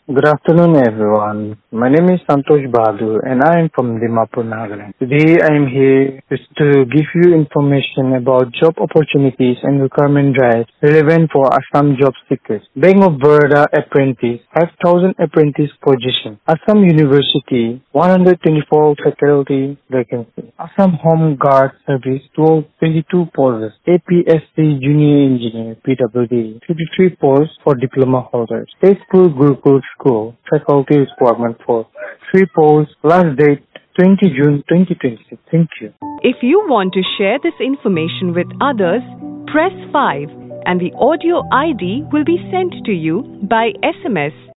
Good afternoon, everyone. My name is Santosh Bahadur and I am from Dimapur, Nagaland. Today I am here just to give you information about job opportunities and requirement drives relevant for Assam job seekers. Bank of Baroda apprentice, 5,000 apprentice position. Assam University, 124 faculty vacancy. Assam Home Guard Service, 22 posts. APSC Junior Engineer, PWD, 53 posts for diploma holders. Tezpur Gurukul School, faculty requirement for 3 posts, last date 20 June 2026. Thank you. If you want to share this information with others, press 5 and the audio ID will be sent to you by SMS